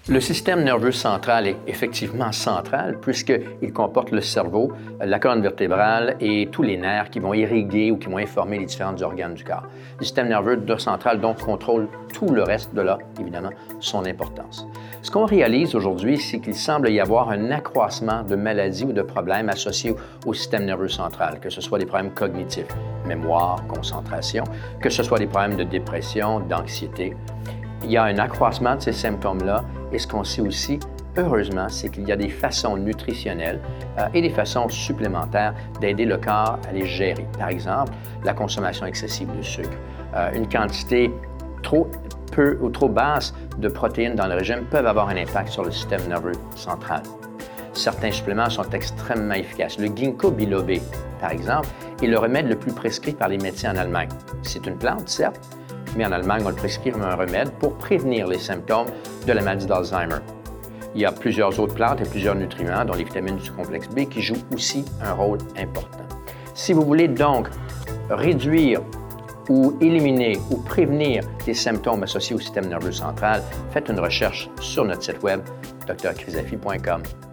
Le système nerveux central est effectivement central puisqu'il comporte le cerveau, la colonne vertébrale et tous les nerfs qui vont irriguer ou qui vont informer les différents organes du corps. Le système nerveux central donc contrôle tout le reste, de là, évidemment, son importance. Ce qu'on réalise aujourd'hui, c'est qu'il semble y avoir un accroissement de maladies ou de problèmes associés au système nerveux central, que ce soit des problèmes cognitifs, mémoire, concentration, que ce soit des problèmes de dépression, d'anxiété. Il y a un accroissement de ces symptômes-là et ce qu'on sait aussi, heureusement, c'est qu'il y a des façons nutritionnelles et des façons supplémentaires d'aider le corps à les gérer. Par exemple, la consommation excessive de sucre, une quantité trop peu ou trop basse de protéines dans le régime peuvent avoir un impact sur le système nerveux central. Certains suppléments sont extrêmement efficaces. Le ginkgo biloba, par exemple, est le remède le plus prescrit par les médecins en Allemagne. C'est une plante, certes, mais en Allemagne, on le prescrit comme un remède pour prévenir les symptômes de la maladie d'Alzheimer. Il y a plusieurs autres plantes et plusieurs nutriments, dont les vitamines du complexe B, qui jouent aussi un rôle important. Si vous voulez donc réduire ou éliminer ou prévenir les symptômes associés au système nerveux central, faites une recherche sur notre site web drcrisafi.com.